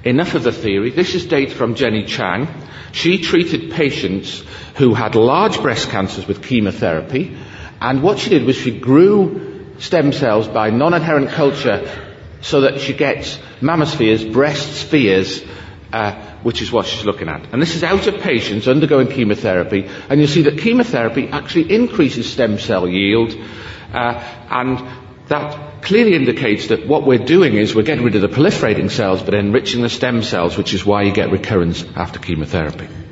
enough of the theory. This is data from Jenny Chang. She treated patients who had large breast cancers with chemotherapy, and what she did was she grew stem cells by non-adherent culture so that she gets mammospheres, breast spheres, which is what she's looking at. And this is out of patients undergoing chemotherapy, and you'll see that chemotherapy actually increases stem cell yield, and that clearly indicates that what we're doing is we're getting rid of the proliferating cells but enriching the stem cells, which is why you get recurrence after chemotherapy.